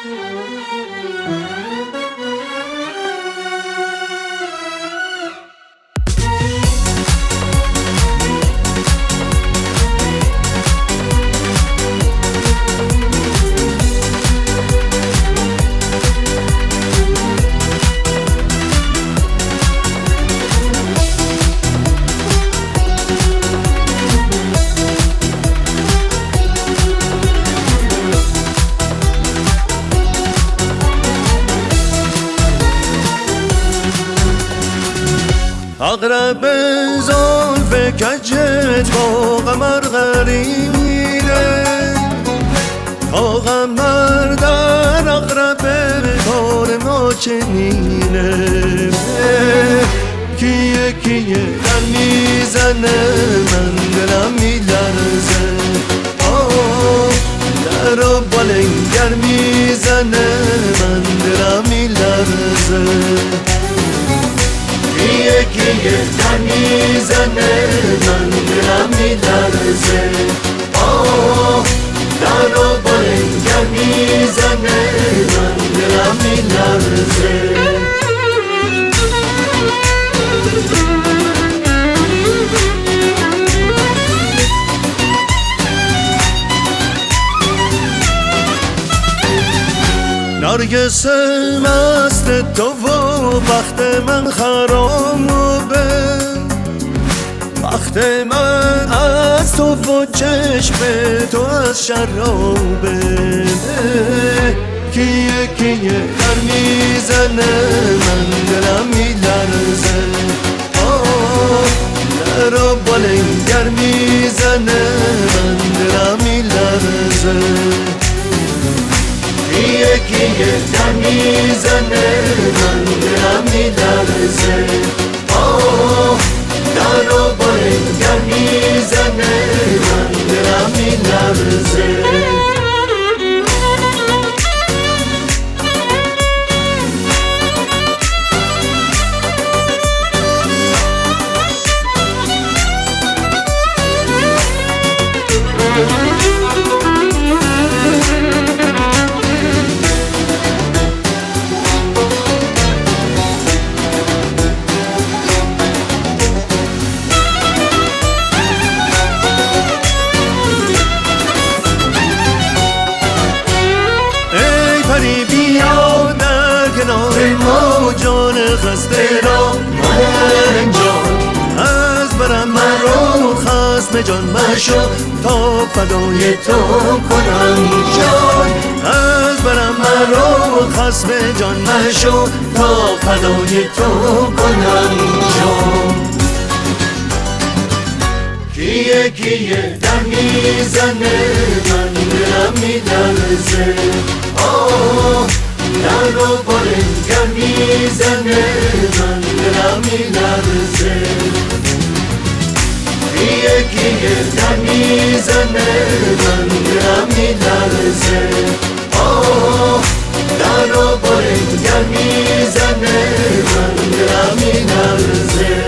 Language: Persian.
اقرب زلف کجت با قمر قرینه، تا قمر در اقرب کار ما چنینه. کیه کیه در میزنه من دلم میلرزه، در و بالنگر میزنه من دلم میلرزه. کیه کیه در میزنه من دلم میلرزه، در و بالنگر میزنه من دلم میلرزه. نرگس مست تو و بخت من خرابه، بخت من از تو و چشم تو از شرابه. کیه کیه در میزنه من دلم میلرزه، در و بالنگر میزنه من دلم میلرزه. کیه کیه در میزنه من دلم میلرزه، در و بالنگر میزنه من دلم میلرزه. بیا در کنار ما جان خسته را من جان، از برم من رو خصم جان مشو تا فدای تو کنم جان. از برم من رو خصم جان مشو تا فدای تو کنم جان. کیه کیه در میزنه من دلم میلرزه، در و بالنگر میزنه من دلم میلرزه. کیه کیه در میزنه من دلم میلرزه، در و بالنگر میزنه من دلم میلرزه.